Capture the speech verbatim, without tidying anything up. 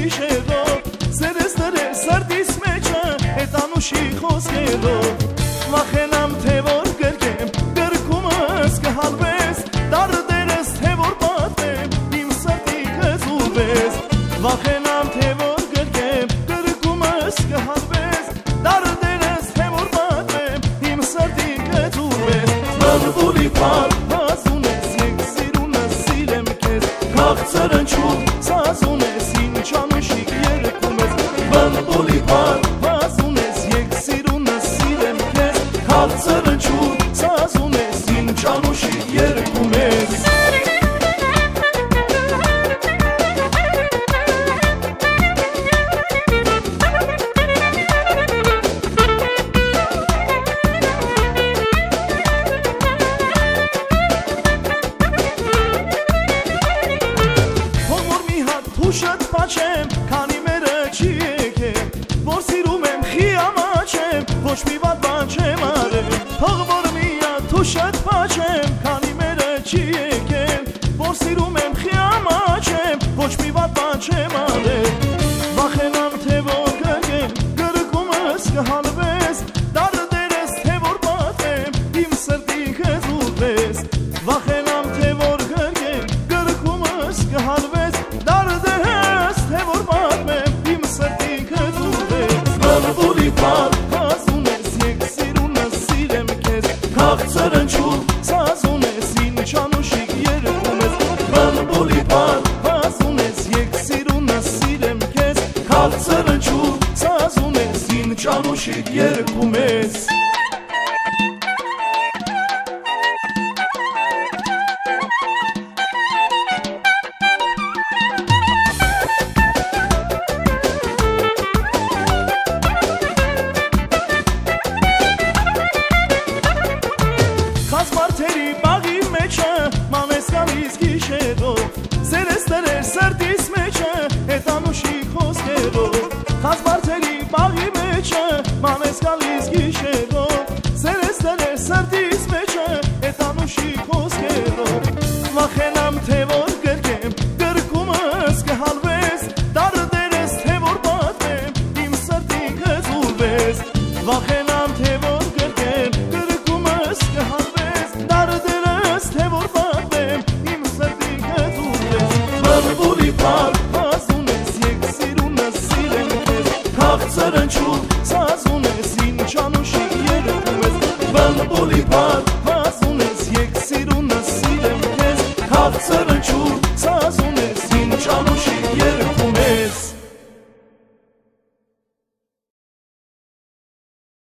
գիշերով Սերես դրել սրտիս մեջը Էտ անուշի խոսքերով Վախենամ թե որ գրկեմ Գրկումս կհալվես Դարդերս թե որ պատեմ Իմ սրտի կզուրվես Վախենամ թե որ գրկեմ Գրկումս կհալվես Դարդերս թե որ պատեմ Իմ սրտի կզուրվես Բլբուլի պար Հազուն ես եկ սիրունը սիրեմ կեզ Քաղցրնչում Սազուն ես ինչ անուշիկ երգում ես Բլբուլի պար Հազուն ես եկ սիրունը սիրեմ կեզ Քաղցրնչում Սազուն ես ինչ անուշիկ երգում ես Հուշըտ պաչեմ, քանի մերը չի եկել Որ սիրում եմ խի ամաչեմ, ոչ մի վատ բան չեմ արել Թող որ միատ հուշըտ պաչեմ, քանի մերը չի եկել Որ սիրում եմ խի ամաչեմ, ոչ մի վատ բան չեմ արել Վախենամ թե որ գրկեմ, գրկումս կհալվես Դարդերս թե որ պատեմ, իմ սրտի կզուրվես Վախենամ թե որ գրկեմ, գրկումս կհալվես Դարդերս թե որ պատմեմ իմ սրտի կզուրվես Բլբուլի պար հազուն ես եկ սիրունը սիրեմ կեզ Քաղցրնչում սազուն ես ինչ անուշիկ երգում ես Բլբուլի պար հազուն ես եկ սիրունը սիրեմ կեզ Քաղցրնչում սազուն ես ինչ անուշիկ երգում ես Մարդերի բաղի մեջը մանես գալիս գիշերով Սերես դրել սրտիս մեջը էտ անուշի խոսքերով Խազ մարդերի բաղի մեջը մանես գալիս գիշերով Սերես դրել սրտիս մեջը էտ անուշի խոսքերով Վախենամ թե որ գրկեմ գրկումս կհալվես Դարդերս թե որ պատեմ իմ սրտի կզուրվես Վախենամ թե որ գրկեմ գրկումս կհալվես Դարդերս թե որ պատեմ իմ սրտի կզուրվես Բլբուլի պար հազուն ես եկ սիրունը սիրեմ կեզ Քաղցրնչում սազուն ես ինչ անուշիկ երգում ես Բլբուլի պար հազուն ես եկ սիրունը սիրեմ կեզ Քաղցրնչում սազուն